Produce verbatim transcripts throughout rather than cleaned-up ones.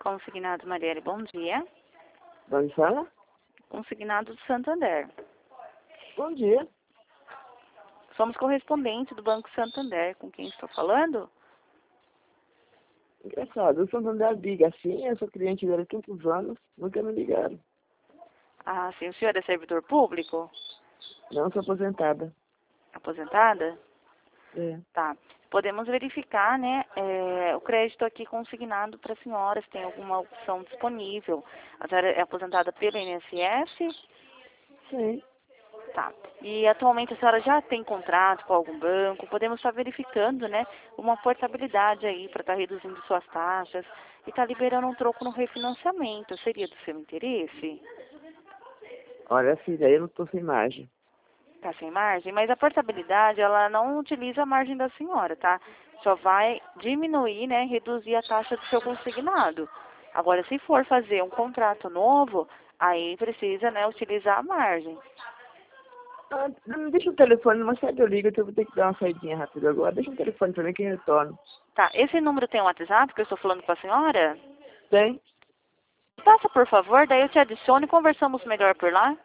Consignado Marielle, bom dia. De onde fala? Consignado do Santander. Bom dia. Somos correspondentes do Banco Santander. Com quem estou falando? Engraçado, o Santander liga assim, eu sou cliente dele há tantos anos, nunca me ligaram. Ah, sim. O senhor é servidor público? Não, sou aposentada. Aposentada? É. Tá. Podemos verificar, né, é, o crédito aqui consignado para a senhora, se tem alguma opção disponível. A senhora é aposentada pelo I N S S? Sim. Tá. E atualmente a senhora já tem contrato com algum banco? Podemos estar verificando, né, uma portabilidade aí para estar reduzindo suas taxas e estar liberando um troco no refinanciamento. Seria do seu interesse? Olha, filha, eu não tô sem margem. Tá sem margem? Mas a portabilidade, ela não utiliza a margem da senhora, tá? Só vai diminuir, né, reduzir a taxa do seu consignado. Agora, se for fazer um contrato novo, aí precisa, né, utilizar a margem. Ah, não, deixa o telefone, mas sabe eu ligo, eu vou ter que dar uma saidinha rápida agora. Deixa o telefone pra mim que eu retorno. Tá, esse número tem um WhatsApp que eu estou falando com a senhora? Tem? Passa, por favor, daí eu te adiciono e conversamos melhor por lá.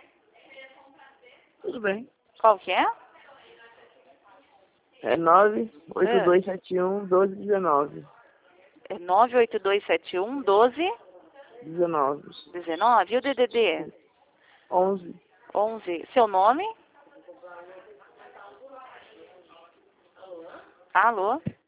Tudo bem. Qual que é? É nove oito É, dois sete um doze dezenove. é nove oito dois sete um doze dezenove. dezenove. E o D D D? onze. onze. Seu nome? Alô?